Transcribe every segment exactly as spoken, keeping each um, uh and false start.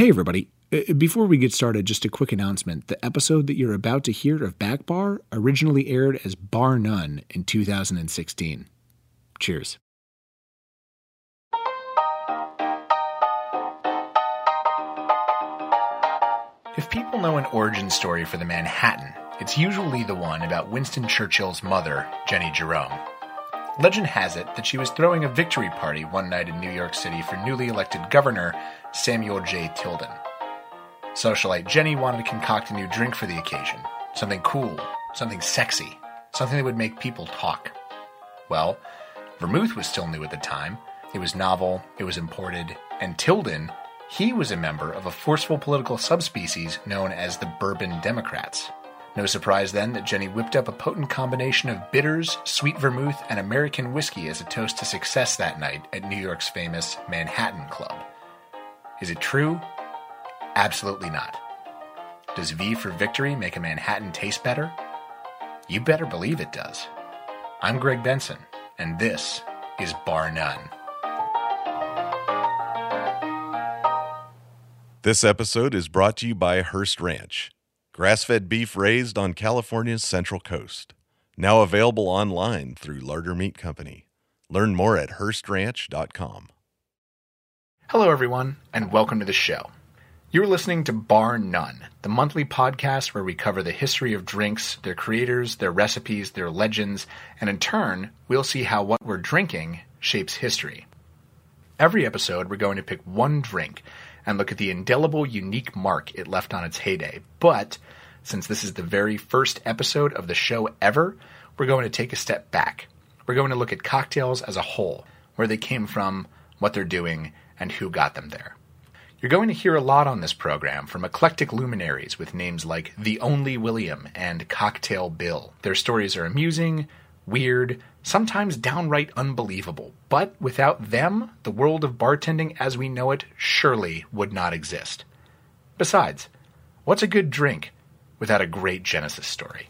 Hey, everybody. Before we get started, just a quick announcement. The episode that you're about to hear of Back Bar originally aired as Bar None in two thousand sixteen. Cheers. If people know an origin story for the Manhattan, it's usually the one about Winston Churchill's mother, Jenny Jerome. Legend has it that she was throwing a victory party one night in New York City for newly elected governor Samuel J. Tilden. Socialite Jenny wanted to concoct a new drink for the occasion. Something cool, something sexy, something that would make people talk. Well, vermouth was still new at the time. It was novel, it was imported, and Tilden, he was a member of a forceful political subspecies known as the Bourbon Democrats. No surprise then that Jenny whipped up a potent combination of bitters, sweet vermouth, and American whiskey as a toast to success that night at New York's famous Manhattan Club. Is it true? Absolutely not. Does V for victory make a Manhattan taste better? You better believe it does. I'm Greg Benson, and this is Bar None. This episode is brought to you by Hearst Ranch, grass-fed beef raised on California's Central Coast. Now available online through Larder Meat Company. Learn more at hearst ranch dot com. Hello, everyone, and welcome to the show. You're listening to Bar None, the monthly podcast where we cover the history of drinks, their creators, their recipes, their legends, and in turn, we'll see how what we're drinking shapes history. Every episode, we're going to pick one drink and look at the indelible, unique mark it left on its heyday. But since this is the very first episode of the show ever, we're going to take a step back. We're going to look at cocktails as a whole, where they came from, what they're doing, and who got them there. You're going to hear a lot on this program from eclectic luminaries with names like The Only William and Cocktail Bill. Their stories are amusing, weird, sometimes downright unbelievable. But without them, the world of bartending as we know it surely would not exist. Besides, what's a good drink without a great Genesis story?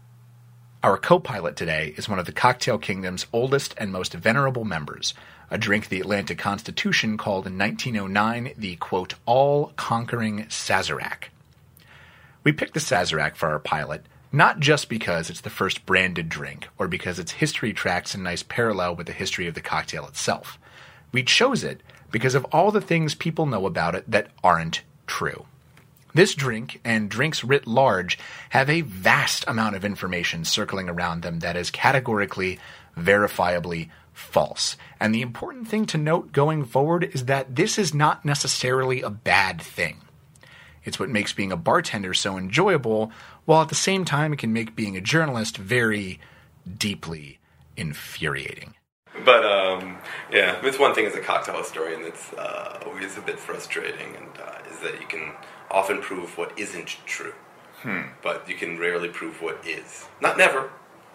Our co-pilot today is one of the Cocktail Kingdom's oldest and most venerable members, a drink the Atlanta Constitution called in nineteen oh nine the, quote, all-conquering Sazerac. We picked the Sazerac for our pilot not just because it's the first branded drink or because its history tracks a nice parallel with the history of the cocktail itself. We chose it because of all the things people know about it that aren't true. This drink, and drinks writ large, have a vast amount of information circling around them that is categorically, verifiably false. And the important thing to note going forward is that this is not necessarily a bad thing. It's what makes being a bartender so enjoyable, while at the same time it can make being a journalist very deeply infuriating. But, um, yeah, it's one thing as a cocktail historian that's uh, always a bit frustrating, and uh, is that you can often prove what isn't true. Hmm. But you can rarely prove what is. Not never.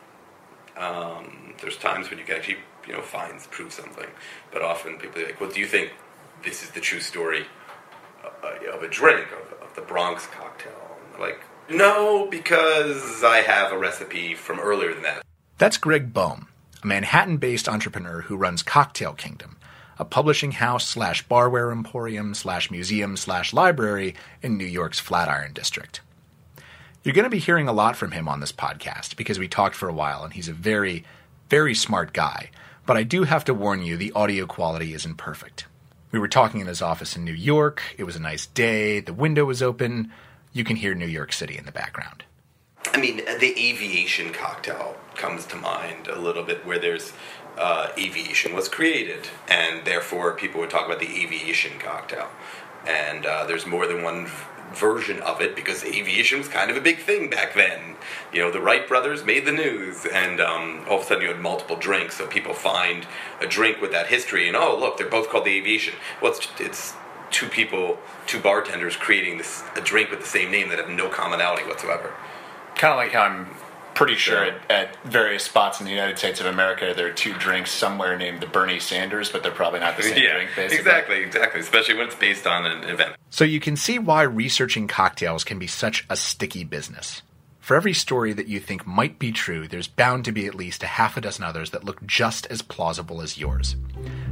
Um, there's times when you can actually, you know, find, prove something. But often people are like, well, do you think this is the true story uh, of a drink, of, of the Bronx cocktail? And they're like, no, because I have a recipe from earlier than that. That's Greg Boehm, a Manhattan-based entrepreneur who runs Cocktail Kingdom, a publishing house slash barware emporium slash museum slash library in New York's Flatiron District. You're going to be hearing a lot from him on this podcast because we talked for a while and he's a very, very smart guy. But I do have to warn you, the audio quality isn't perfect. We were talking in his office in New York. It was a nice day. The window was open. You can hear New York City in the background. I mean, the aviation cocktail comes to mind a little bit, where there's uh, aviation was created, and therefore people would talk about the aviation cocktail. And uh, there's more than one v- version of it, because aviation was kind of a big thing back then. You know, the Wright brothers made the news, and um, all of a sudden you had multiple drinks, so people find a drink with that history, and oh, look, they're both called the aviation. Well, it's, it's two people, two bartenders creating this a drink with the same name that have no commonality whatsoever. Kind of like how I'm pretty sure yeah. at, at various spots in the United States of America there are two drinks somewhere named the Bernie Sanders, but they're probably not the same yeah, drink, basically. Exactly, exactly, especially when it's based on an event. So you can see why researching cocktails can be such a sticky business. For every story that you think might be true, there's bound to be at least a half a dozen others that look just as plausible as yours.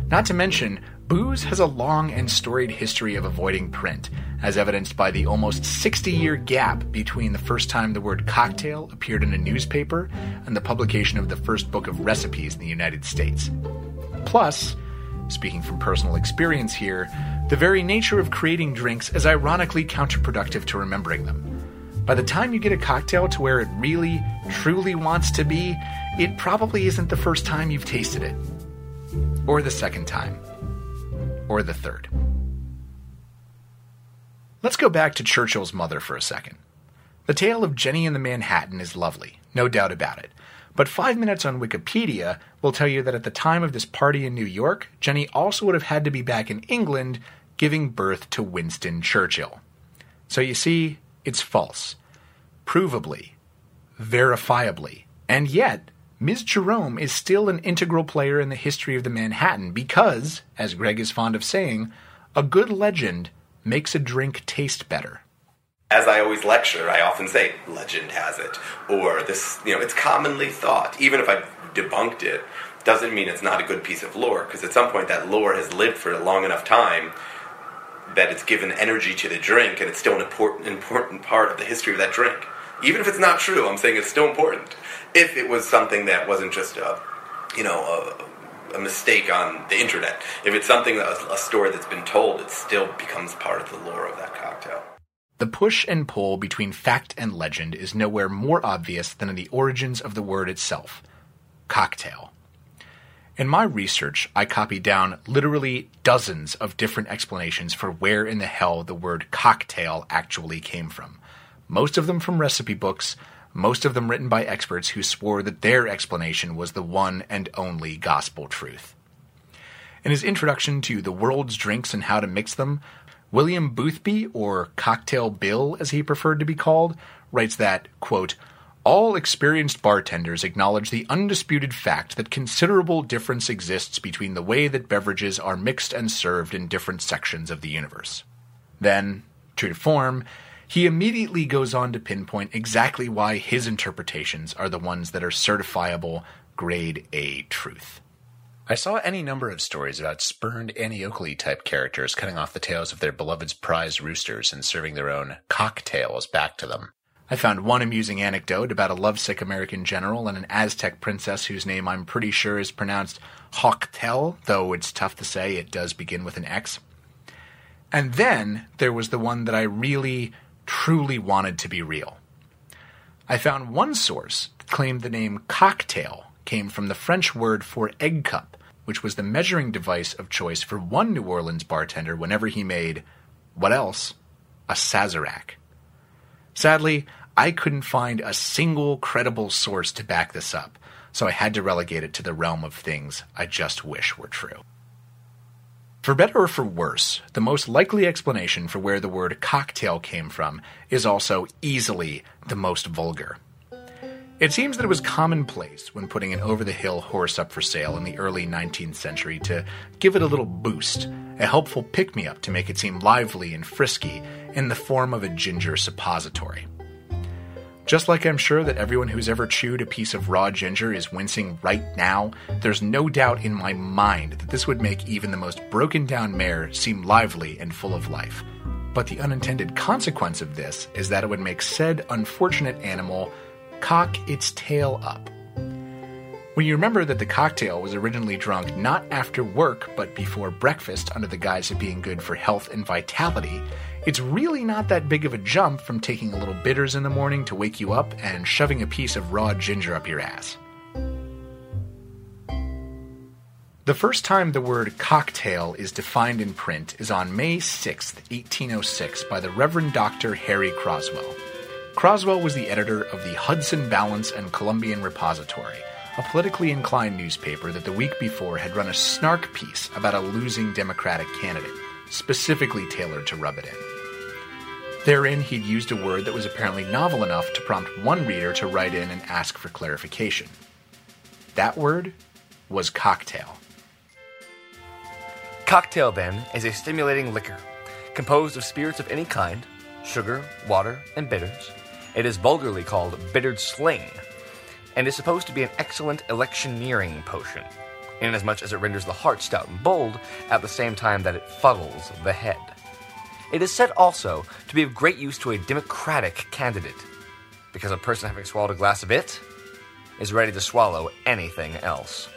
Not to mention, booze has a long and storied history of avoiding print, as evidenced by the almost sixty-year gap between the first time the word cocktail appeared in a newspaper and the publication of the first book of recipes in the United States. Plus, speaking from personal experience here, the very nature of creating drinks is ironically counterproductive to remembering them. By the time you get a cocktail to where it really, truly wants to be, it probably isn't the first time you've tasted it. Or the second time. Or the third. Let's go back to Churchill's mother for a second. The tale of Jenny and the Manhattan is lovely, no doubt about it. But five minutes on Wikipedia will tell you that at the time of this party in New York, Jenny also would have had to be back in England giving birth to Winston Churchill. So you see, it's false. Provably. Verifiably. And yet, Miz Jerome is still an integral player in the history of the Manhattan because, as Greg is fond of saying, a good legend makes a drink taste better. As I always lecture, I often say, legend has it. Or this, you know, it's commonly thought. Even if I've debunked it, doesn't mean it's not a good piece of lore, because at some point that lore has lived for a long enough time that it's given energy to the drink, and it's still an important, important part of the history of that drink. Even if it's not true, I'm saying it's still important. If it was something that wasn't just a, you know, a, a mistake on the internet. If it's something, that a story that's been told, it still becomes part of the lore of that cocktail. The push and pull between fact and legend is nowhere more obvious than in the origins of the word itself, cocktail. In my research, I copied down literally dozens of different explanations for where in the hell the word cocktail actually came from. Most of them from recipe books, most of them written by experts who swore that their explanation was the one and only gospel truth. In his introduction to The World's Drinks and How to Mix Them, William Boothby, or Cocktail Bill as he preferred to be called, writes that, quote, all experienced bartenders acknowledge the undisputed fact that considerable difference exists between the way that beverages are mixed and served in different sections of the universe. Then, true to form, he immediately goes on to pinpoint exactly why his interpretations are the ones that are certifiable grade A truth. I saw any number of stories about spurned Annie Oakley-type characters cutting off the tails of their beloved's prize roosters and serving their own cocktails back to them. I found one amusing anecdote about a lovesick American general and an Aztec princess whose name I'm pretty sure is pronounced Hochtel, though it's tough to say, it does begin with an X. And then there was the one that I really, truly wanted to be real. I found one source that claimed the name cocktail came from the French word for egg cup, which was the measuring device of choice for one New Orleans bartender whenever he made, what else? A Sazerac. Sadly, I couldn't find a single credible source to back this up, so I had to relegate it to the realm of things I just wish were true. For better or for worse, the most likely explanation for where the word cocktail came from is also easily the most vulgar. It seems that it was commonplace when putting an over-the-hill horse up for sale in the early nineteenth century to give it a little boost, a helpful pick-me-up to make it seem lively and frisky in the form of a ginger suppository. Just like I'm sure that everyone who's ever chewed a piece of raw ginger is wincing right now, there's no doubt in my mind that this would make even the most broken-down mare seem lively and full of life. But the unintended consequence of this is that it would make said unfortunate animal cock its tail up. When you remember that the cocktail was originally drunk not after work but before breakfast under the guise of being good for health and vitality, it's really not that big of a jump from taking a little bitters in the morning to wake you up and shoving a piece of raw ginger up your ass. The first time the word cocktail is defined in print is on May sixth, eighteen oh six by the Reverend Doctor Harry Croswell. Croswell was the editor of the Hudson Balance and Columbian Repository, a politically inclined newspaper that the week before had run a snark piece about a losing Democratic candidate, specifically tailored to rub it in. Therein, he'd used a word that was apparently novel enough to prompt one reader to write in and ask for clarification. That word was cocktail. Cocktail, then, is a stimulating liquor, composed of spirits of any kind, sugar, water, and bitters. It is vulgarly called bittered sling, and is supposed to be an excellent electioneering potion. inasmuch as it renders the heart stout and bold at the same time that it fuddles the head. It is said also to be of great use to a Democratic candidate, because a person having swallowed a glass of it is ready to swallow anything else.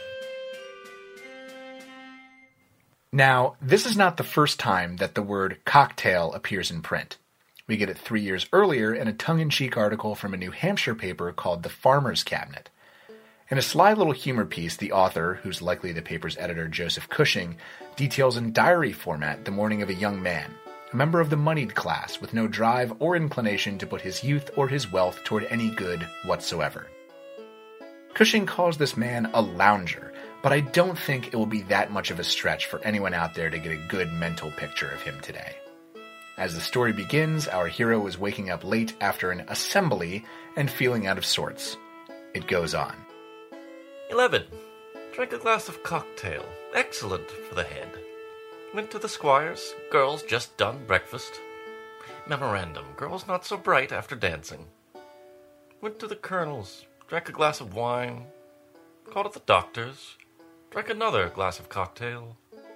Now, this is not the first time that the word cocktail appears in print. We get it three years earlier in a tongue-in-cheek article from a New Hampshire paper called The Farmer's Cabinet. In a sly little humor piece, the author, who's likely the paper's editor, Joseph Cushing, details in diary format the morning of a young man, a member of the moneyed class with no drive or inclination to put his youth or his wealth toward any good whatsoever. Cushing calls this man a lounger, but I don't think it will be that much of a stretch for anyone out there to get a good mental picture of him today. As the story begins, our hero is waking up late after an assembly and feeling out of sorts. It goes on. Eleven. Drank a glass of cocktail. Excellent for the head. Went to the squire's. Girls just done breakfast. Memorandum. Girls not so bright after dancing. Went to the colonel's. Drank a glass of wine. Called at the doctor's. Drank another glass of cocktail.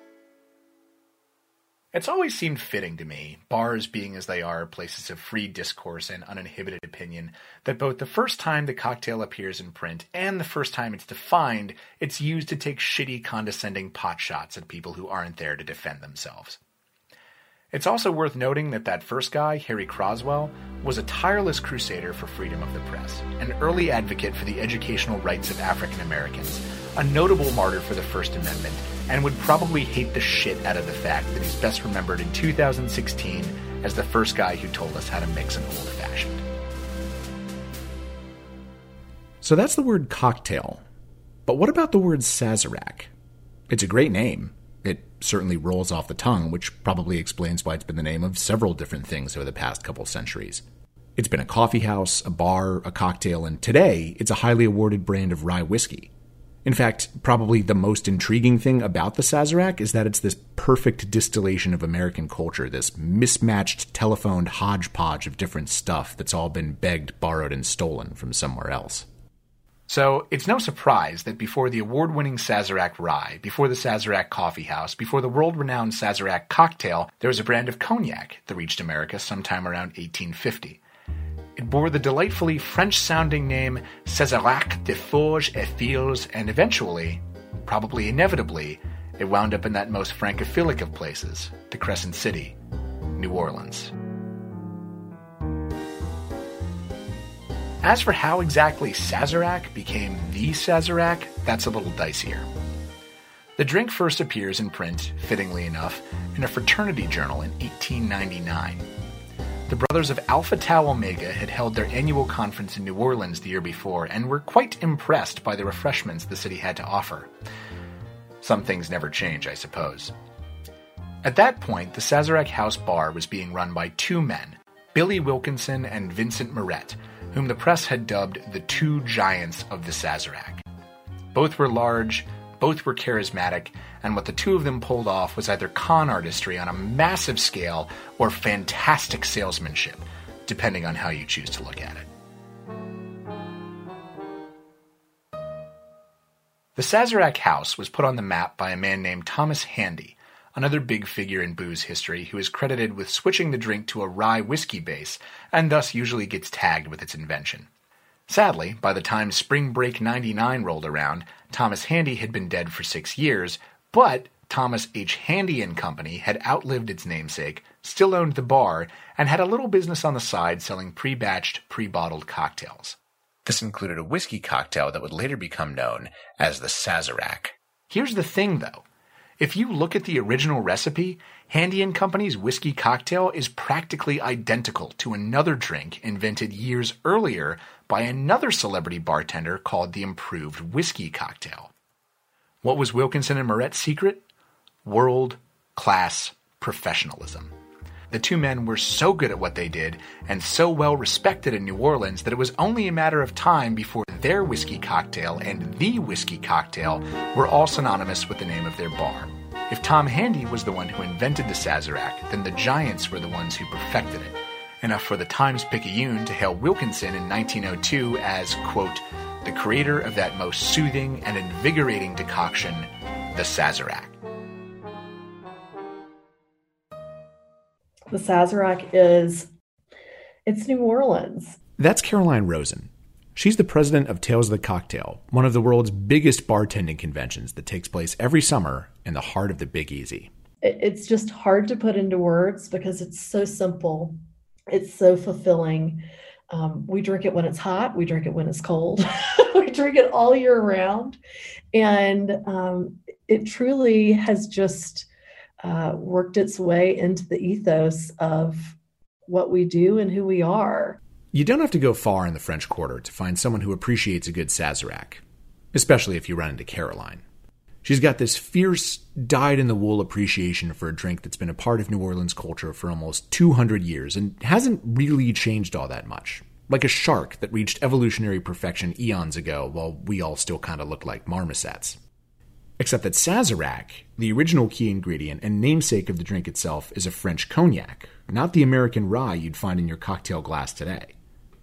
It's always seemed fitting to me, bars being as they are places of free discourse and uninhibited opinion, that both the first time the cocktail appears in print and the first time it's defined, it's used to take shitty, condescending pot shots at people who aren't there to defend themselves. It's also worth noting that that first guy, Harry Croswell, was a tireless crusader for freedom of the press, an early advocate for the educational rights of African Americans, a notable martyr for the First Amendment, and would probably hate the shit out of the fact that he's best remembered in two thousand sixteen as the first guy who told us how to mix an old-fashioned. So that's the word cocktail. But what about the word Sazerac? It's a great name. It certainly rolls off the tongue, which probably explains why it's been the name of several different things over the past couple centuries. It's been a coffee house, a bar, a cocktail, and today it's a highly awarded brand of rye whiskey. In fact, probably the most intriguing thing about the Sazerac is that it's this perfect distillation of American culture, this mismatched, telephoned hodgepodge of different stuff that's all been begged, borrowed, and stolen from somewhere else. So, it's no surprise that before the award-winning Sazerac Rye, before the Sazerac Coffee House, before the world-renowned Sazerac Cocktail, there was a brand of cognac that reached America sometime around eighteen fifty. It bore the delightfully French-sounding name Sazerac de Forges et Fils, and eventually, probably inevitably, it wound up in that most francophilic of places, the Crescent City, New Orleans. As for how exactly Sazerac became the Sazerac, that's a little dicier. The drink first appears in print, fittingly enough, in a fraternity journal in eighteen ninety-nine. The brothers of Alpha Tau Omega had held their annual conference in New Orleans the year before and were quite impressed by the refreshments the city had to offer. Some things never change, I suppose. At that point, the Sazerac House Bar was being run by two men, Billy Wilkinson and Vincent Moret, whom the press had dubbed the two giants of the Sazerac. Both were large, both were charismatic, and what the two of them pulled off was either con artistry on a massive scale or fantastic salesmanship, depending on how you choose to look at it. The Sazerac House was put on the map by a man named Thomas Handy, another big figure in booze history who is credited with switching the drink to a rye whiskey base, and thus usually gets tagged with its invention. Sadly, by the time Spring Break ninety-nine rolled around, Thomas Handy had been dead for six years, but Thomas H. Handy and Company had outlived its namesake, still owned the bar, and had a little business on the side selling pre-batched, pre-bottled cocktails. This included a whiskey cocktail that would later become known as the Sazerac. Here's the thing, though. If you look at the original recipe, Handy and Company's whiskey cocktail is practically identical to another drink invented years earlier by another celebrity bartender called the Improved Whiskey Cocktail. What was Wilkinson and Moret's secret? World-class professionalism. The two men were so good at what they did and so well respected in New Orleans that it was only a matter of time before their whiskey cocktail and the whiskey cocktail were all synonymous with the name of their bar. If Tom Handy was the one who invented the Sazerac, then the Giants were the ones who perfected it. Enough for the Times-Picayune to hail Wilkinson in nineteen oh two as, quote, the creator of that most soothing and invigorating decoction, the Sazerac. The Sazerac is, it's New Orleans. That's Caroline Rosen. She's the president of Tales of the Cocktail, one of the world's biggest bartending conventions that takes place every summer in the heart of the Big Easy. It's just hard to put into words because it's so simple. It's so fulfilling. Um, we drink it when it's hot. We drink it when it's cold. We drink it all year round. And um, it truly has just uh, worked its way into the ethos of what we do and who we are. You don't have to go far in the French Quarter to find someone who appreciates a good Sazerac, especially if you run into Caroline. She's got this fierce, dyed-in-the-wool appreciation for a drink that's been a part of New Orleans culture for almost two hundred years and hasn't really changed all that much. Like a shark that reached evolutionary perfection eons ago while we all still kind of look like marmosets. Except that Sazerac, the original key ingredient and namesake of the drink itself, is a French cognac, not the American rye you'd find in your cocktail glass today.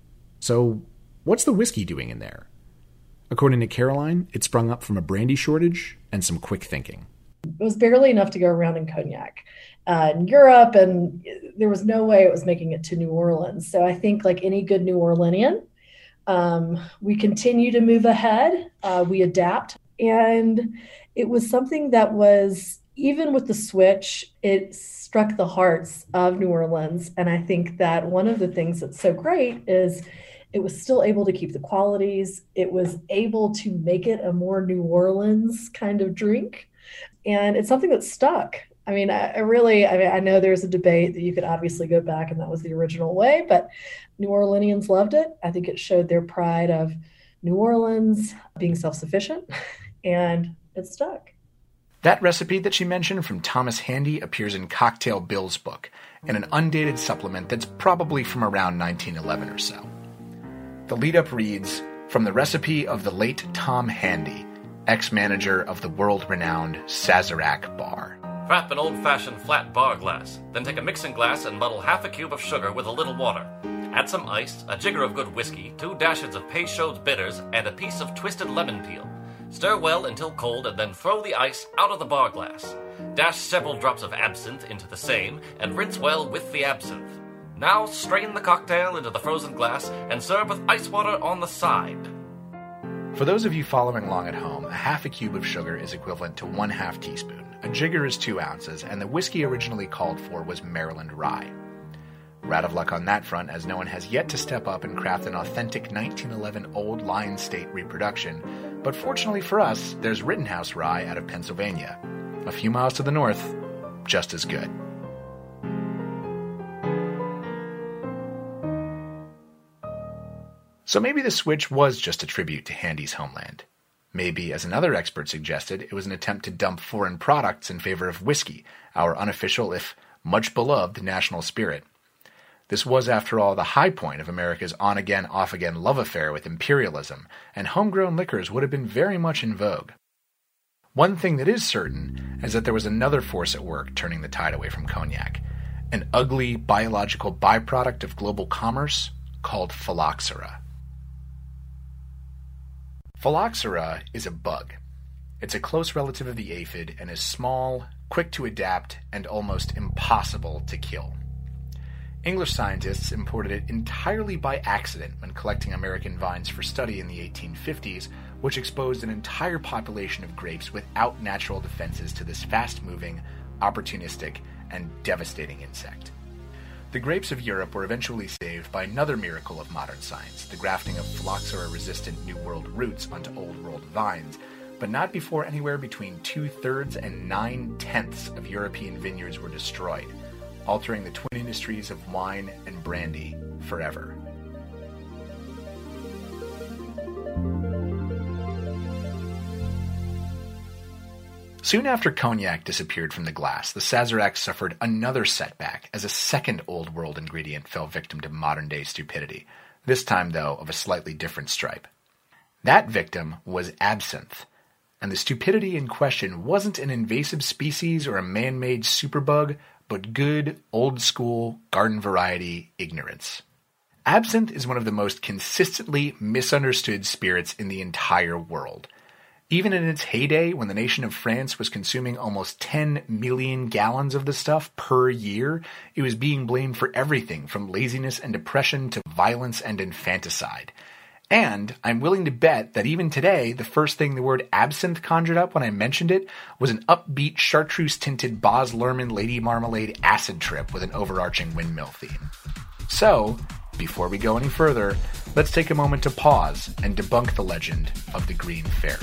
So, what's the whiskey doing in there? According to Caroline, it sprung up from a brandy shortage and some quick thinking. It was barely enough to go around in cognac uh, in Europe, and there was no way it was making it to New Orleans. So I think, like any good New Orleanian, um, we continue to move ahead, uh, we adapt, and it was something that was, even with the switch, it struck the hearts of New Orleans. And I think that one of the things that's so great is it was still able to keep the qualities. It was able to make it a more New Orleans kind of drink. And it's something that stuck. I mean, I, I really, I mean, I know there's a debate that you could obviously go back and that was the original way, but New Orleanians loved it. I think it showed their pride of New Orleans being self-sufficient, and it stuck. That recipe that she mentioned from Thomas Handy appears in Cocktail Bill's book, in an undated supplement that's probably from around nineteen eleven or so. The lead-up reads, from the recipe of the late Tom Handy, ex-manager of the world-renowned Sazerac Bar. Wrap an old-fashioned flat bar glass. Then take a mixing glass and muddle half a cube of sugar with a little water. Add some ice, a jigger of good whiskey, two dashes of Peychaud's bitters, and a piece of twisted lemon peel. Stir well until cold and then throw the ice out of the bar glass. Dash several drops of absinthe into the same and rinse well with the absinthe. Now strain the cocktail into the frozen glass and serve with ice water on the side. For those of you following along at home, a half a cube of sugar is equivalent to one half teaspoon. A jigger is two ounces, and the whiskey originally called for was Maryland rye. We're out of luck on that front, as no one has yet to step up and craft an authentic nineteen eleven Old Lion State reproduction, but fortunately for us, there's Rittenhouse rye out of Pennsylvania. A few miles to the north, just as good. So maybe the switch was just a tribute to Handy's homeland. Maybe, as another expert suggested, it was an attempt to dump foreign products in favor of whiskey, our unofficial, if much beloved, national spirit. This was, after all, the high point of America's on-again, off-again love affair with imperialism, and homegrown liquors would have been very much in vogue. One thing that is certain is that there was another force at work turning the tide away from cognac, an ugly biological byproduct of global commerce called phylloxera. Phylloxera is a bug. It's a close relative of the aphid and is small, quick to adapt, and almost impossible to kill. English scientists imported it entirely by accident when collecting American vines for study in the eighteen fifties, which exposed an entire population of grapes without natural defenses to this fast-moving, opportunistic, and devastating insect. The grapes of Europe were eventually saved by another miracle of modern science, the grafting of phylloxera-resistant New World roots onto Old World vines, but not before anywhere between two-thirds and nine-tenths of European vineyards were destroyed, altering the twin industries of wine and brandy forever. Soon after cognac disappeared from the glass, the Sazerac suffered another setback as a second Old World ingredient fell victim to modern-day stupidity, this time, though, of a slightly different stripe. That victim was absinthe, and the stupidity in question wasn't an invasive species or a man-made superbug, but good, old-school, garden-variety ignorance. Absinthe is one of the most consistently misunderstood spirits in the entire world. Even in its heyday, when the nation of France was consuming almost ten million gallons of the stuff per year, it was being blamed for everything from laziness and depression to violence and infanticide. And I'm willing to bet that even today, the first thing the word absinthe conjured up when I mentioned it was an upbeat, chartreuse-tinted Baz Luhrmann Lady Marmalade acid trip with an overarching windmill theme. So, before we go any further, let's take a moment to pause and debunk the legend of the Green Fairy.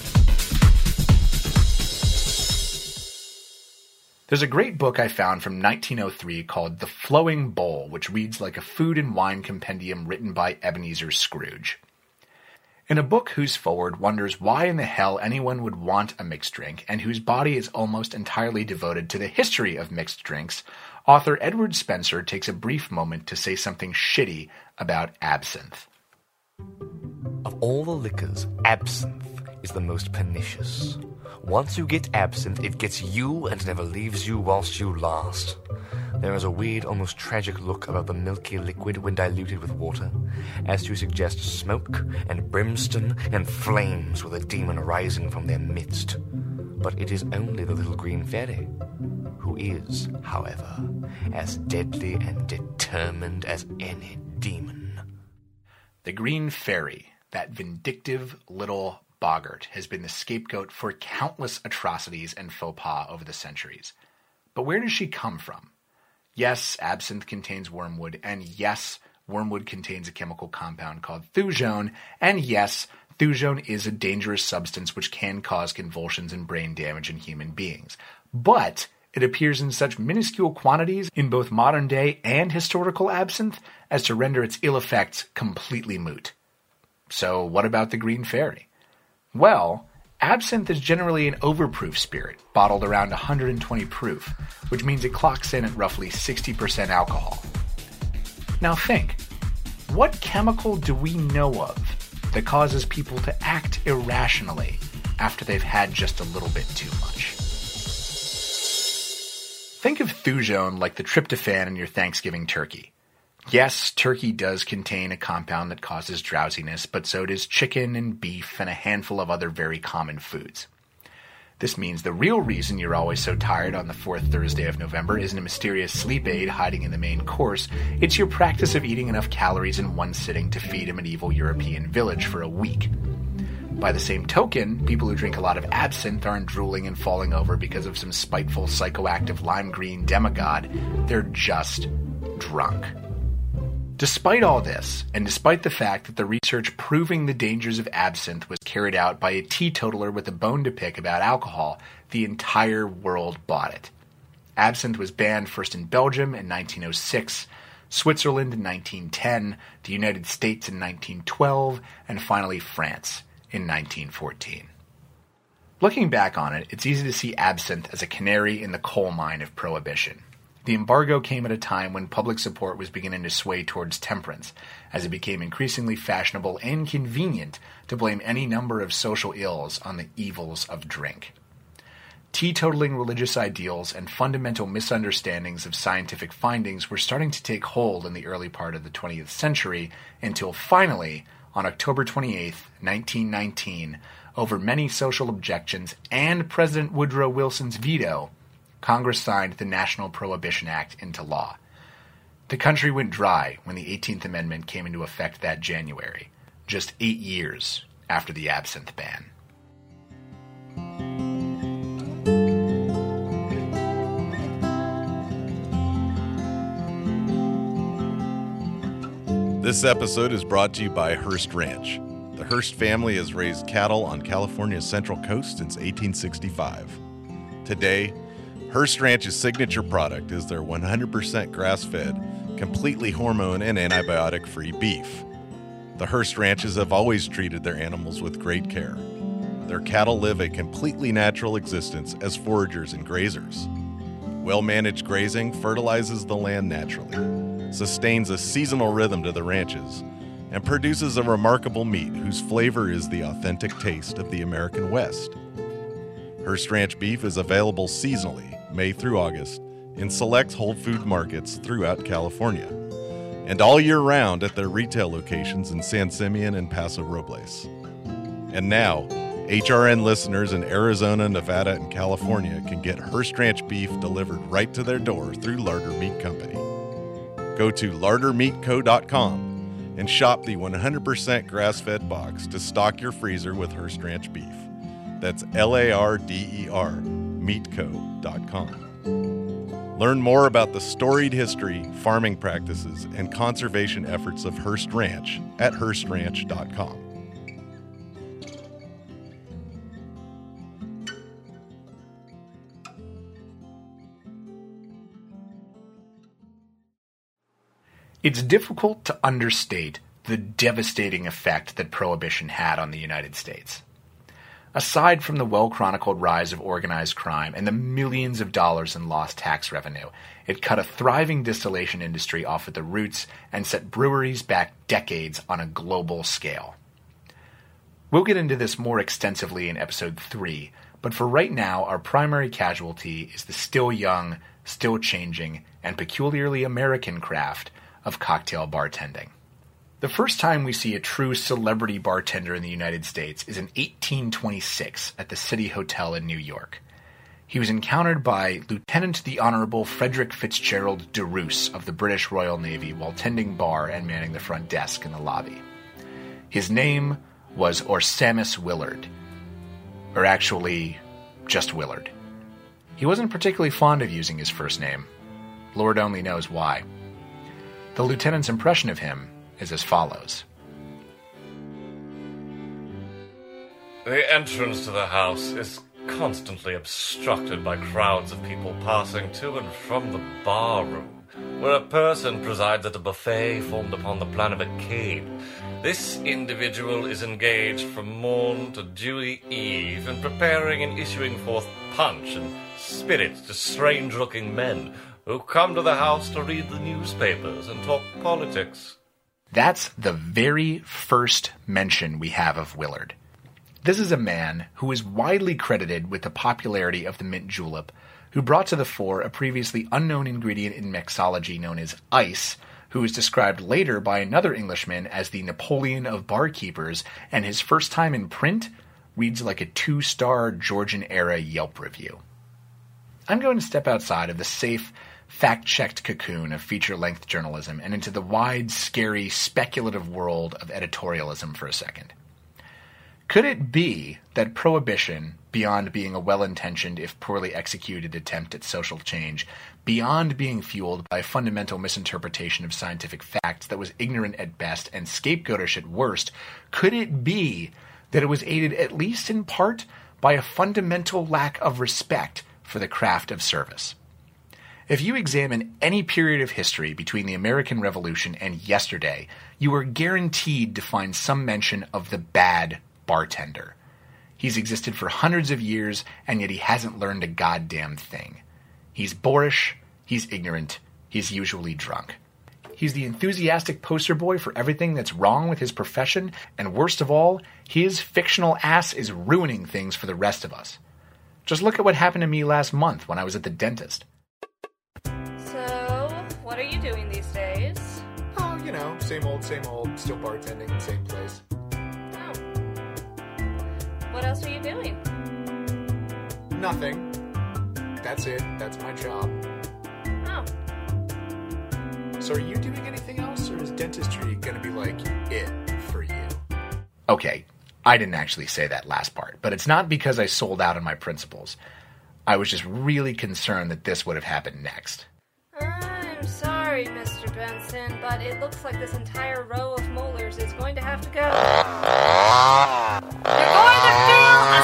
There's a great book I found from nineteen oh three called The Flowing Bowl, which reads like a food and wine compendium written by Ebenezer Scrooge. In a book whose foreword wonders why in the hell anyone would want a mixed drink, and whose body is almost entirely devoted to the history of mixed drinks, author Edward Spencer takes a brief moment to say something shitty about absinthe. Of all the liquors, absinthe is the most pernicious. Once you get absinthe, it gets you and never leaves you whilst you last. There is a weird, almost tragic look about the milky liquid when diluted with water, as to suggest smoke and brimstone and flames with a demon rising from their midst. But it is only the little green fairy, who is, however, as deadly and determined as any demon. The Green Fairy, that vindictive little boggart, has been the scapegoat for countless atrocities and faux pas over the centuries. But where does she come from? Yes, absinthe contains wormwood, and yes, wormwood contains a chemical compound called thujone, and yes, thujone is a dangerous substance which can cause convulsions and brain damage in human beings. But it appears in such minuscule quantities in both modern-day and historical absinthe as to render its ill effects completely moot. So what about the Green Fairy? Well, absinthe is generally an overproof spirit, bottled around one hundred twenty proof, which means it clocks in at roughly sixty percent alcohol. Now think, what chemical do we know of that causes people to act irrationally after they've had just a little bit too much? Think of thujone like the tryptophan in your Thanksgiving turkey. Yes, turkey does contain a compound that causes drowsiness, but so does chicken and beef and a handful of other very common foods. This means the real reason you're always so tired on the fourth Thursday of November isn't a mysterious sleep aid hiding in the main course. It's your practice of eating enough calories in one sitting to feed a medieval European village for a week. By the same token, people who drink a lot of absinthe aren't drooling and falling over because of some spiteful psychoactive lime green demigod. They're just drunk. Despite all this, and despite the fact that the research proving the dangers of absinthe was carried out by a teetotaler with a bone to pick about alcohol, the entire world bought it. Absinthe was banned first in Belgium in nineteen oh six, Switzerland in nineteen ten, the United States in nineteen twelve, and finally France in nineteen fourteen. Looking back on it, it's easy to see absinthe as a canary in the coal mine of prohibition. The embargo came at a time when public support was beginning to sway towards temperance, as it became increasingly fashionable and convenient to blame any number of social ills on the evils of drink. Teetotaling religious ideals and fundamental misunderstandings of scientific findings were starting to take hold in the early part of the twentieth century, until finally, on October twenty-eighth, nineteen nineteen, over many social objections and President Woodrow Wilson's veto, Congress signed the National Prohibition Act into law. The country went dry when the eighteenth Amendment came into effect that January, just eight years after the absinthe ban. This episode is brought to you by Hearst Ranch. The Hearst family has raised cattle on California's Central Coast since eighteen sixty-five. Today, Hearst Ranch's signature product is their one hundred percent grass-fed, completely hormone and antibiotic-free beef. The Hearst Ranches have always treated their animals with great care. Their cattle live a completely natural existence as foragers and grazers. Well-managed grazing fertilizes the land naturally, sustains a seasonal rhythm to the ranches, and produces a remarkable meat whose flavor is the authentic taste of the American West. Hearst Ranch beef is available seasonally, May through August, in select whole food markets throughout California. and all year round at their retail locations in San Simeon and Paso Robles. And now, H R N listeners in Arizona, Nevada, and California can get Hearst Ranch beef delivered right to their door through Larder Meat Company. Go to larder meat co dot com and shop the one hundred percent grass-fed box to stock your freezer with Hearst Ranch beef. That's L A R D E R, meat co dot com. Learn more about the storied history, farming practices, and conservation efforts of Hearst Ranch at hearst ranch dot com. It's difficult to understate the devastating effect that Prohibition had on the United States. Aside from the well-chronicled rise of organized crime and the millions of dollars in lost tax revenue, it cut a thriving distillation industry off at the roots and set breweries back decades on a global scale. We'll get into this more extensively in episode three, but for right now, our primary casualty is the still young, still changing, and peculiarly American craft of cocktail bartending. The first time we see a true celebrity bartender in the United States is in eighteen twenty-six at the City Hotel in New York. He was encountered by Lieutenant the Honorable Frederick Fitzgerald de Roos of the British Royal Navy while tending bar and manning the front desk in the lobby. His name was Orsamus Willard, or actually, just Willard. He wasn't particularly fond of using his first name. Lord only knows why. The lieutenant's impression of him is as follows. The entrance to the house is constantly obstructed by crowds of people passing to and from the bar room, where a person presides at a buffet formed upon the plan of a cave. This individual is engaged from morn to dewy eve in preparing and issuing forth punch and spirits to strange-looking men who come to the house to read the newspapers and talk politics. That's the very first mention we have of Willard. This is a man who is widely credited with the popularity of the mint julep, who brought to the fore a previously unknown ingredient in mixology known as ice, who was described later by another Englishman as the Napoleon of barkeepers, and his first time in print reads like a two-star Georgian-era Yelp review. I'm going to step outside of the safe, fact-checked cocoon of feature-length journalism and into the wide, scary, speculative world of editorialism for a second. Could it be that Prohibition, beyond being a well-intentioned, if poorly executed attempt at social change, beyond being fueled by a fundamental misinterpretation of scientific facts that was ignorant at best and scapegoatish at worst, could it be that it was aided at least in part by a fundamental lack of respect for the craft of service? If you examine any period of history between the American Revolution and yesterday, you are guaranteed to find some mention of the bad bartender. He's existed for hundreds of years, and yet he hasn't learned a goddamn thing. He's boorish, he's ignorant, he's usually drunk. He's the enthusiastic poster boy for everything that's wrong with his profession, and worst of all, his fictional ass is ruining things for the rest of us. Just look at what happened to me last month when I was at the dentist. What are you doing these days? Oh, you know, same old, same old, still bartending, same place. Oh. What else are you doing? Nothing. That's it. That's my job. Oh. So are you doing anything else, or is dentistry gonna be like it for you? Okay, I didn't actually say that last part, but it's not because I sold out on my principles. I was just really concerned that this would have happened next. I'm sorry, Mister Benson, but it looks like this entire row of molars is going to have to go. You're going to feel a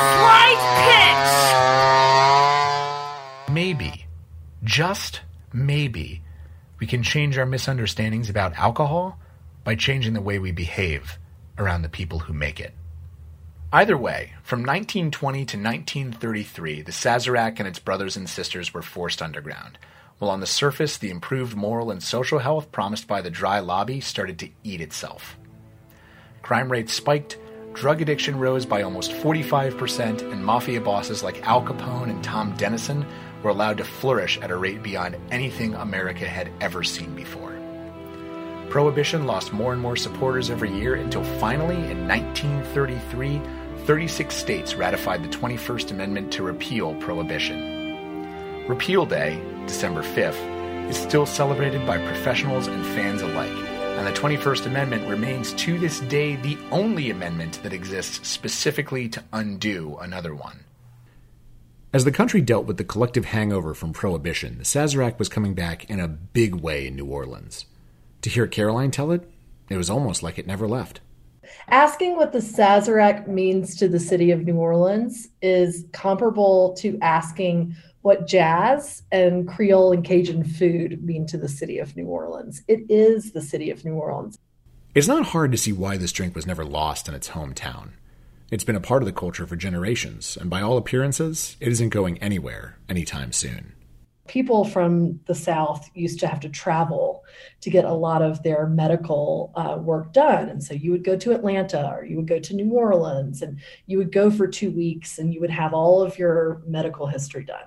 slight pinch! Maybe, just maybe, we can change our misunderstandings about alcohol by changing the way we behave around the people who make it. Either way, from nineteen twenty to nineteen thirty-three, the Sazerac and its brothers and sisters were forced underground, while on the surface, the improved moral and social health promised by the dry lobby started to eat itself. Crime rates spiked, drug addiction rose by almost forty-five percent, and mafia bosses like Al Capone and Tom Dennison were allowed to flourish at a rate beyond anything America had ever seen before. Prohibition lost more and more supporters every year until finally, in nineteen thirty-three, thirty-six states ratified the twenty-first Amendment to repeal Prohibition. Repeal Day, December fifth, is still celebrated by professionals and fans alike, and the twenty-first Amendment remains to this day the only amendment that exists specifically to undo another one. As the country dealt with the collective hangover from Prohibition, the Sazerac was coming back in a big way in New Orleans. To hear Caroline tell it, it was almost like it never left. Asking what the Sazerac means to the city of New Orleans is comparable to asking what jazz and Creole and Cajun food mean to the city of New Orleans. It is the city of New Orleans. It's not hard to see why this drink was never lost in its hometown. It's been a part of the culture for generations, and by all appearances, it isn't going anywhere anytime soon. People from the South used to have to travel to get a lot of their medical uh, work done. And so you would go to Atlanta or you would go to New Orleans and you would go for two weeks and you would have all of your medical history done.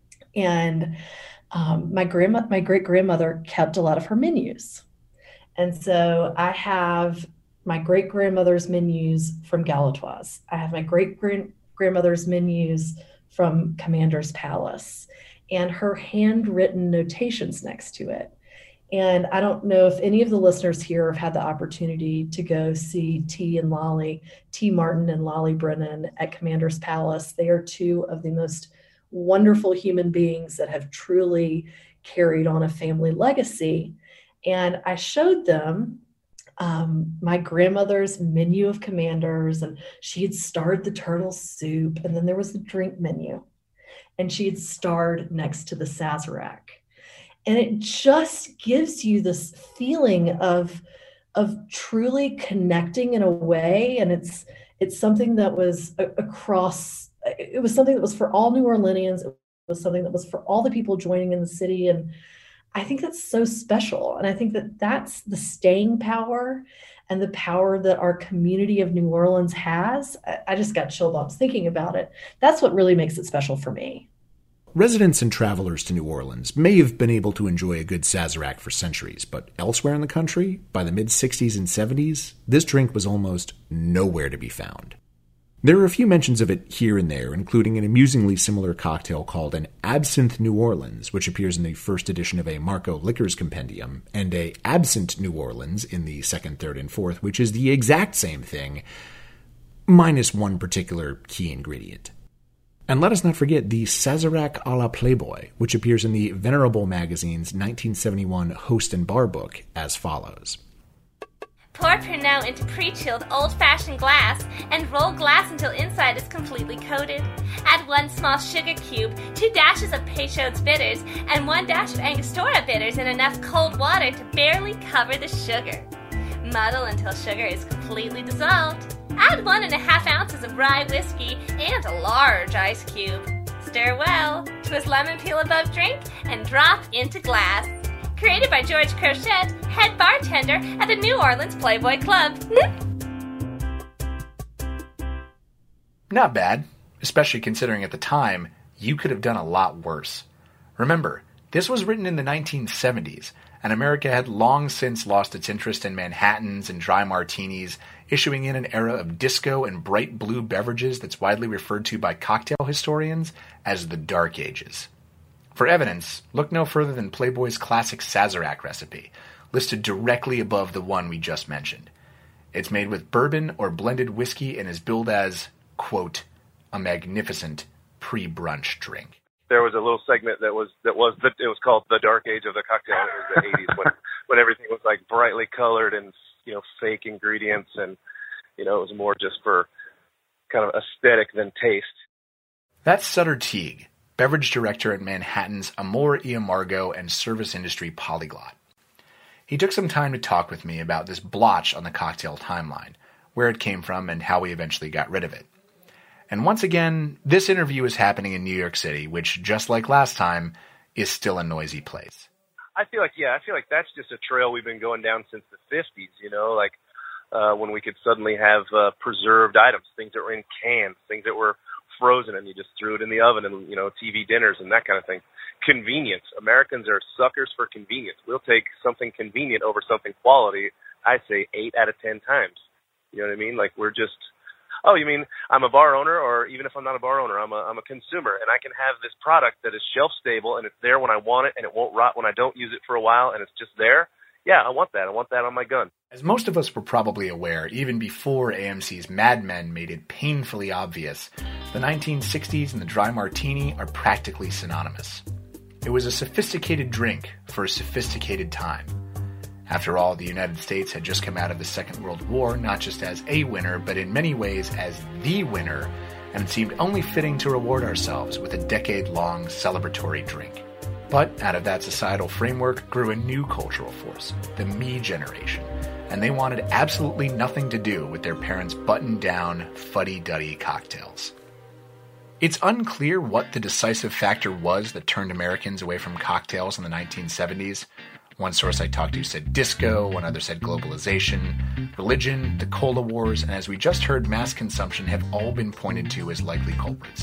And um, my grandma, my great grandmother kept a lot of her menus. And so I have my great grandmother's menus from Galatoire's. I have my great grandmother's menus from Commander's Palace and her handwritten notations next to it. And I don't know if any of the listeners here have had the opportunity to go see T and Lolly, T Martin and Lolly Brennan at Commander's Palace. They are two of the most wonderful human beings that have truly carried on a family legacy. And I showed them um, my grandmother's menu of Commanders, and she had starred the turtle soup, and then there was the drink menu, and she had starred next to the Sazerac. And it just gives you this feeling of, of truly connecting in a way. And it's, it's something that was a, across, it was something that was for all New Orleanians. It was something that was for all the people joining in the city. And I think that's so special. And I think that that's the staying power and the power that our community of New Orleans has. I just got chill bumps thinking about it. That's what really makes it special for me. Residents and travelers to New Orleans may have been able to enjoy a good Sazerac for centuries, but elsewhere in the country, by the mid-sixties and seventies, this drink was almost nowhere to be found. There are a few mentions of it here and there, including an amusingly similar cocktail called an Absinthe New Orleans, which appears in the first edition of a Marco Liquors Compendium, and a Absinthe New Orleans in the second, third, and fourth, which is the exact same thing, minus one particular key ingredient. And let us not forget the Sazerac a la Playboy, which appears in the Venerable magazine's nineteen seventy-one Host and Bar book as follows. Pour Pernod into pre-chilled old-fashioned glass and roll glass until inside is completely coated. Add one small sugar cube, two dashes of Peychaud's bitters, and one dash of Angostura bitters in enough cold water to barely cover the sugar. Muddle until sugar is completely dissolved. Add one and a half ounces of rye whiskey and a large ice cube. Stir well, twist lemon peel above drink, and drop into glass. Created by George Crochet, head bartender at the New Orleans Playboy Club. Not bad, especially considering at the time, you could have done a lot worse. Remember, this was written in the nineteen seventies, and America had long since lost its interest in Manhattans and dry martinis, issuing in an era of disco and bright blue beverages that's widely referred to by cocktail historians as the Dark Ages. For evidence, look no further than Playboy's classic Sazerac recipe, listed directly above the one we just mentioned. It's made with bourbon or blended whiskey and is billed as, quote, a magnificent pre-brunch drink. There was a little segment that was that was the, it was called the Dark Age of the cocktail. It was the eighties when when everything was like brightly colored and, you know, fake ingredients, and, you know, it was more just for kind of aesthetic than taste. That's Sutter Teague, beverage director at Manhattan's Amor y Amargo and service industry polyglot. He took some time to talk with me about this blotch on the cocktail timeline, where it came from, and how we eventually got rid of it. And once again, this interview is happening in New York City, which, just like last time, is still a noisy place. I feel like, yeah, I feel like that's just a trail we've been going down since the fifties, you know, like uh, when we could suddenly have uh, preserved items, things that were in cans, things that were frozen, and you just threw it in the oven, and, you know, T V dinners and that kind of thing. convenience. Americans are suckers for convenience. We'll take something convenient over something quality, I say eight out of ten times. You know what I mean? Like, we're just, oh, you mean I'm a bar owner, or even if I'm not a bar owner, I'm a, I'm a consumer, and I can have this product that is shelf stable, and it's there when I want it, and it won't rot when I don't use it for a while, and it's just there. Yeah, I want that. I want that on my gun. As most of us were probably aware, even before A M C's Mad Men made it painfully obvious, the nineteen sixties and the dry martini are practically synonymous. It was a sophisticated drink for a sophisticated time. After all, the United States had just come out of the Second World War, not just as a winner, but in many ways as the winner, and it seemed only fitting to reward ourselves with a decade-long celebratory drink. But out of that societal framework grew a new cultural force, the me generation, and they wanted absolutely nothing to do with their parents' buttoned-down, fuddy-duddy cocktails. It's unclear what the decisive factor was that turned Americans away from cocktails in the nineteen seventies. One source I talked to said disco, one other said globalization, religion, the cola wars, and as we just heard, mass consumption have all been pointed to as likely culprits.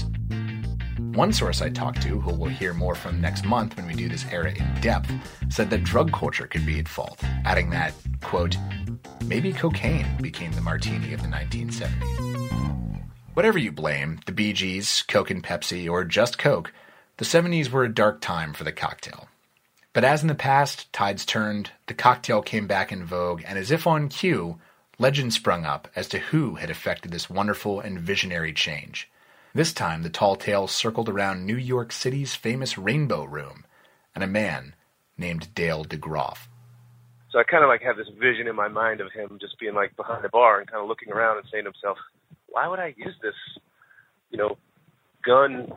One source I talked to, who we'll hear more from next month when we do this era in depth, said that drug culture could be at fault, adding that, quote, maybe cocaine became the martini of the nineteen seventies. Whatever you blame, the Bee Gees, Coke and Pepsi, or just Coke, the seventies were a dark time for the cocktail. But as in the past, tides turned, the cocktail came back in vogue, and as if on cue, legend sprung up as to who had effected this wonderful and visionary change. This time, the tall tale circled around New York City's famous Rainbow Room, and a man named Dale DeGroff. So I kind of like have this vision in my mind of him just being like behind the bar and kind of looking around and saying to himself, why would I use this, you know, gun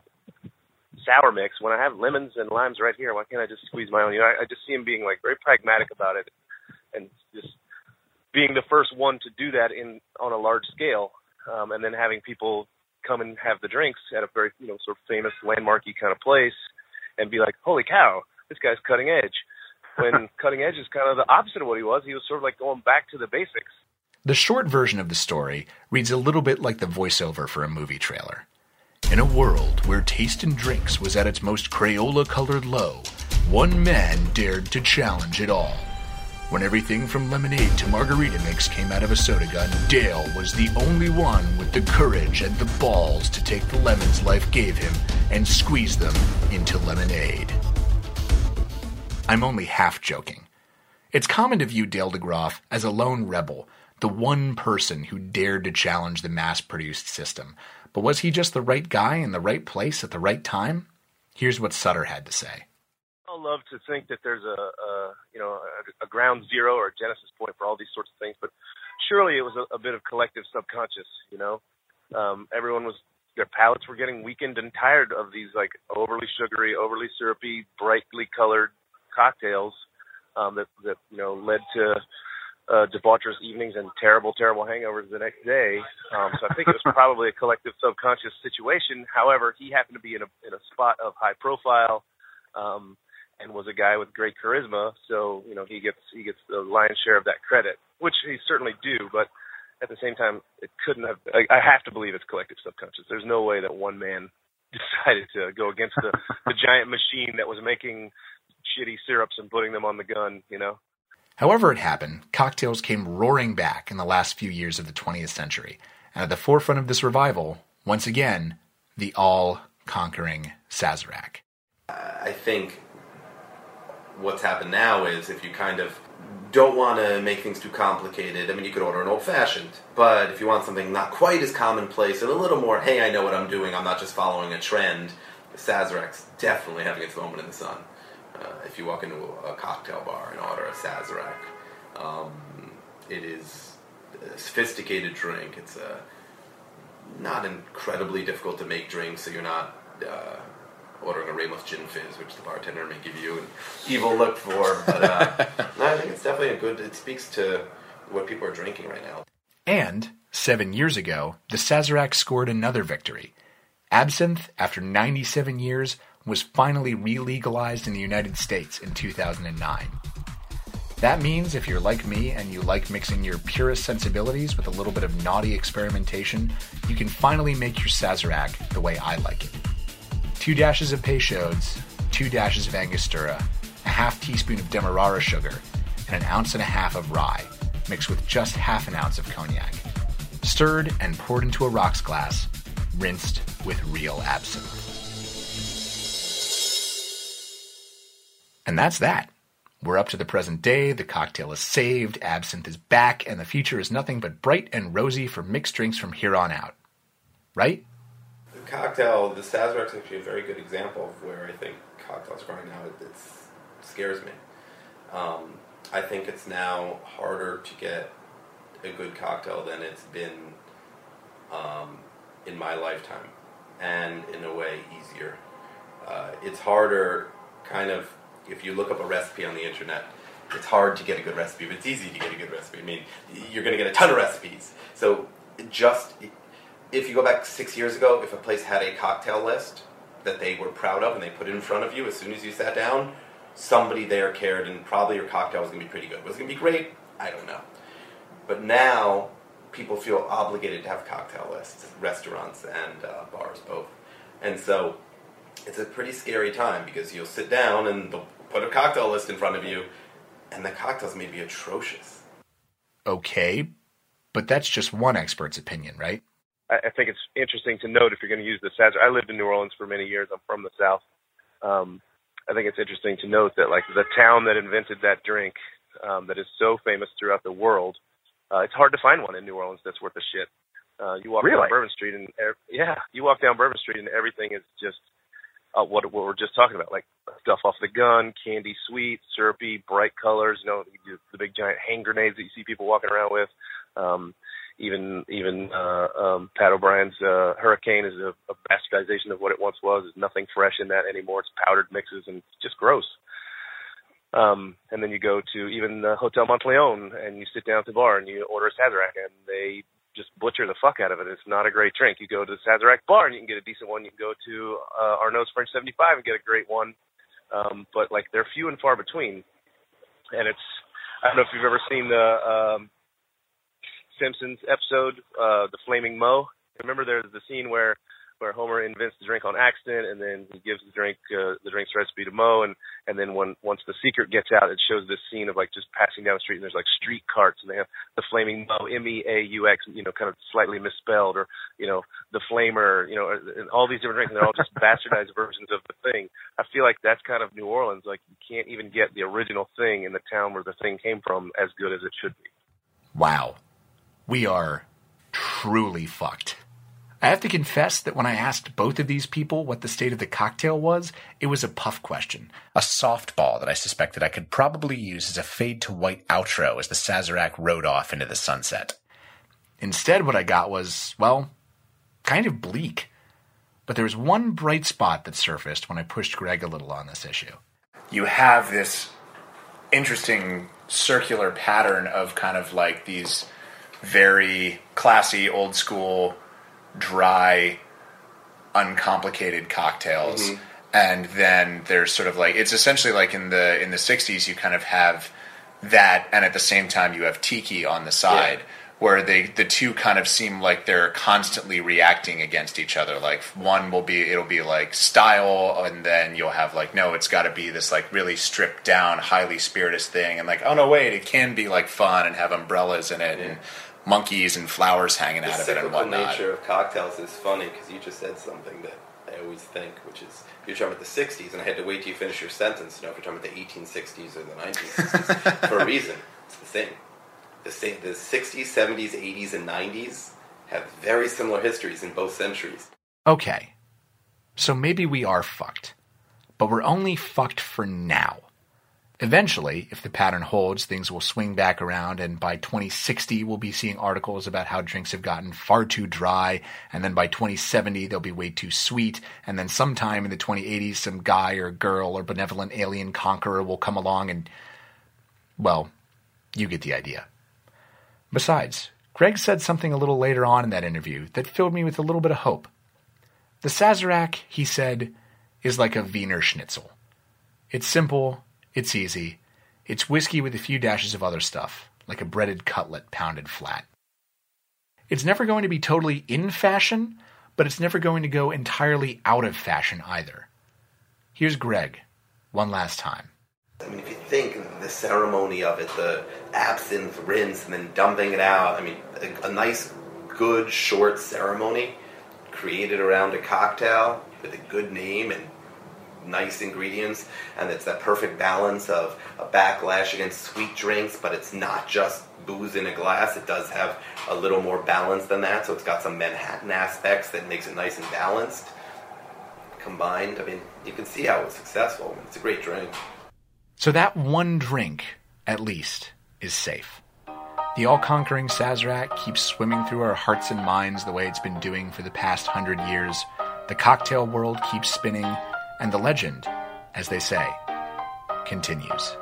sour mix when I have lemons and limes right here? Why can't I just squeeze my own? You know, I, I just see him being like very pragmatic about it, and just being the first one to do that in on a large scale, um, and then having people come and have the drinks at a very, you know, sort of famous landmarky kind of place, and be like, holy cow, this guy's cutting edge. When cutting edge is kind of the opposite of what he was. He was sort of like going back to the basics. The short version of the story reads a little bit like the voiceover for a movie trailer. In a world where taste in drinks was at its most Crayola-colored low, one man dared to challenge it all. When everything from lemonade to margarita mix came out of a soda gun, Dale was the only one with the courage and the balls to take the lemons life gave him and squeeze them into lemonade. I'm only half joking. It's common to view Dale DeGroff as a lone rebel, the one person who dared to challenge the mass-produced system. But was he just the right guy in the right place at the right time? Here's what Sutter had to say. I love to think that there's a, a you know a, a ground zero or a genesis point for all these sorts of things, but surely it was a, a bit of collective subconscious. You know, um, everyone was their palates were getting weakened and tired of these like overly sugary, overly syrupy, brightly colored cocktails um, that that you know led to uh, debaucherous evenings and terrible, terrible hangovers the next day. Um, so I think it was probably a collective subconscious situation. However, he happened to be in a in a spot of high profile. Um, and was a guy with great charisma, so, you know, he gets he gets the lion's share of that credit, which he certainly do, but at the same time, it couldn't have, I, I have to believe it's collective subconscious. There's no way that one man decided to go against the, the giant machine that was making shitty syrups and putting them on the gun, you know? However it happened, cocktails came roaring back in the last few years of the twentieth century, and at the forefront of this revival, once again, the all-conquering Sazerac. I think what's happened now is if you kind of don't want to make things too complicated, I mean, you could order an old-fashioned, but if you want something not quite as commonplace and a little more, hey, I know what I'm doing, I'm not just following a trend, Sazerac's definitely having its moment in the sun. Uh, if you walk into a, a cocktail bar and order a Sazerac, um, it is a sophisticated drink. It's a not incredibly difficult to make drink, so you're not uh, ordering a Ramos Gin Fizz, which the bartender may give you an evil look for. But uh, no, I think it's definitely a good, it speaks to what people are drinking right now. And, seven years ago, the Sazerac scored another victory. Absinthe, after ninety-seven years, was finally re-legalized in the United States in two thousand nine. That means if you're like me and you like mixing your purest sensibilities with a little bit of naughty experimentation, you can finally make your Sazerac the way I like it. Two dashes of Peychaud's, two dashes of Angostura, a half teaspoon of Demerara sugar, and an ounce and a half of rye, mixed with just half an ounce of cognac. Stirred and poured into a rocks glass, rinsed with real absinthe. And that's that. We're up to the present day, the cocktail is saved, absinthe is back, and the future is nothing but bright and rosy for mixed drinks from here on out. Right? The cocktail, the Sazerac is actually a very good example of where I think cocktails are going now. It it's, scares me. Um, I think it's now harder to get a good cocktail than it's been um, in my lifetime, and in a way easier. Uh, it's harder, kind of, if you look up a recipe on the internet, it's hard to get a good recipe, but it's easy to get a good recipe. I mean, you're going to get a ton of recipes. So just, if you go back six years ago, if a place had a cocktail list that they were proud of and they put it in front of you as soon as you sat down, somebody there cared, and probably your cocktail was going to be pretty good. Was it going to be great? I don't know. But now, people feel obligated to have cocktail lists, restaurants and uh, bars both. And so, it's a pretty scary time, because you'll sit down and they'll put a cocktail list in front of you, and the cocktails may be atrocious. Okay, but that's just one expert's opinion, right? I think it's interesting to note, if you're going to use the Sazerac. I lived in New Orleans for many years. I'm from the South. Um, I think it's interesting to note that, like, the town that invented that drink, um, that is so famous throughout the world, uh, it's hard to find one in New Orleans that's worth a shit. Uh, you walk really? down Bourbon Street, and yeah, you walk down Bourbon Street, and everything is just uh, what what we're just talking about, like stuff off the gun, candy, sweet, syrupy, bright colors. You know, the big giant hand grenades that you see people walking around with. Um, Even even uh, um, Pat O'Brien's uh, Hurricane is a, a bastardization of what it once was. There's nothing fresh in that anymore. It's powdered mixes, and it's just gross. Um, and then you go to even uh, Hotel Monteleone, and you sit down at the bar, and you order a Sazerac, and they just butcher the fuck out of it. It's not a great drink. You go to the Sazerac bar, and you can get a decent one. You can go to uh, Arnaud's French seventy-five and get a great one. Um, but, like, they're few and far between. And it's, I don't know if you've ever seen the... Um, Simpsons episode, uh, The Flaming Moe. Remember, there's the scene where, where Homer invents the drink on accident, and then he gives the drink uh, the drink's recipe to Moe, and and then when once the secret gets out, it shows this scene of, like, just passing down the street, and there's, like, street carts, and they have the Flaming Moe, M E A U X, you know, kind of slightly misspelled, or, you know, the Flamer, you know, and all these different drinks, and they're all just bastardized versions of the thing. I feel like that's kind of New Orleans. Like, you can't even get the original thing in the town where the thing came from as good as it should be. Wow. We are truly fucked. I have to confess that when I asked both of these people what the state of the cocktail was, it was a puff question. A softball that I suspected I could probably use as a fade-to-white outro as the Sazerac rode off into the sunset. Instead, what I got was, well, kind of bleak. But there was one bright spot that surfaced when I pushed Greg a little on this issue. You have this interesting circular pattern of kind of like these very classy, old school, dry, uncomplicated cocktails. Mm-hmm. And then there's sort of like, it's essentially like in the in the sixties, you kind of have that, and at the same time you have tiki on the side, yeah. where they the two kind of seem like they're constantly reacting against each other. Like one will be, it'll be like style, and then you'll have like, no, it's got to be this like really stripped down, highly spirituous thing, and like, oh no, wait, it can be like fun and have umbrellas in it, yeah. and monkeys and flowers hanging the out of it and whatnot. The nature of cocktails is funny, because you just said something that I always think, which is, you're talking about the sixties, and I had to wait till you finish your sentence to know if you're talking about the eighteen sixties or the nineteen sixties. For a reason. It's the same. The same. The sixties, seventies, eighties, and nineties have very similar histories in both centuries. Okay. So maybe we are fucked. But we're only fucked for now. Eventually, if the pattern holds, things will swing back around, and by twenty sixty, we'll be seeing articles about how drinks have gotten far too dry, and then by twenty seventy, they'll be way too sweet, and then sometime in the twenty eighties, some guy or girl or benevolent alien conqueror will come along and, well, you get the idea. Besides, Greg said something a little later on in that interview that filled me with a little bit of hope. The Sazerac, he said, is like a Wiener Schnitzel. It's simple. It's easy. It's whiskey with a few dashes of other stuff, like a breaded cutlet pounded flat. It's never going to be totally in fashion, but it's never going to go entirely out of fashion either. Here's Greg, one last time. I mean, if you think the ceremony of it, the absinthe rinse and then dumping it out, I mean, a, a nice, good, short ceremony created around a cocktail with a good name and nice ingredients, and it's that perfect balance of a backlash against sweet drinks, but it's not just booze in a glass. It does have a little more balance than that, so it's got some Manhattan aspects that makes it nice and balanced. Combined, I mean, you can see how it's successful. It's a great drink. So that one drink, at least, is safe. The all-conquering Sazerac keeps swimming through our hearts and minds the way it's been doing for the past hundred years. The cocktail world keeps spinning, and the legend, as they say, continues.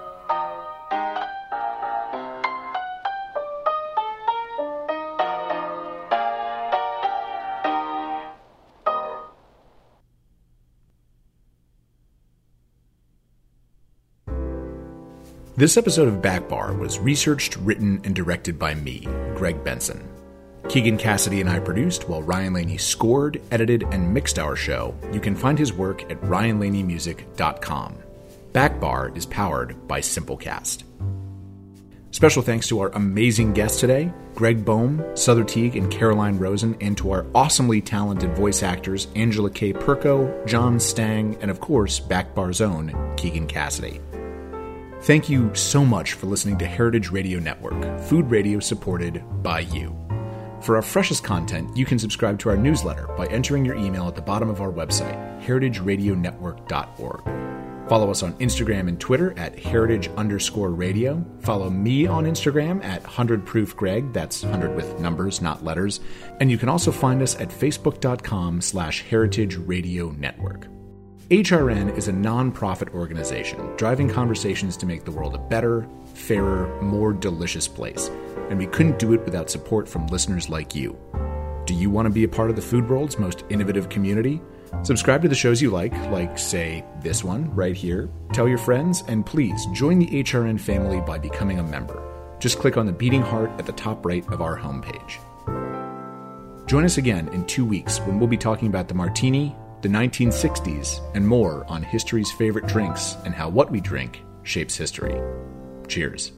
This episode of Back Bar was researched, written, and directed by me, Greg Benson. Keegan Cassidy and I produced, while Ryan Laney scored, edited, and mixed our show. You can find his work at ryan laney music dot com. Back Bar is powered by Simplecast. Special thanks to our amazing guests today, Greg Boehm, Souther Teague, and Caroline Rosen, and to our awesomely talented voice actors, Angela K. Perko, John Stang, and of course, Back Bar's own Keegan Cassidy. Thank you so much for listening to Heritage Radio Network, food radio supported by you. For our freshest content, you can subscribe to our newsletter by entering your email at the bottom of our website, heritage radio network dot org. Follow us on Instagram and Twitter at heritage underscore radio. Follow me on Instagram at one hundred proof greg, that's one hundred with numbers, not letters. And you can also find us at facebook.com slash heritage radio network. H R N is a non-profit organization driving conversations to make the world a better, fairer, more delicious place. And we couldn't do it without support from listeners like you. Do you want to be a part of the food world's most innovative community? Subscribe to the shows you like, like, say, this one right here. Tell your friends, and please join the H R N family by becoming a member. Just click on the beating heart at the top right of our homepage. Join us again in two weeks when we'll be talking about the martini, the nineteen sixties, and more on history's favorite drinks and how what we drink shapes history. Cheers.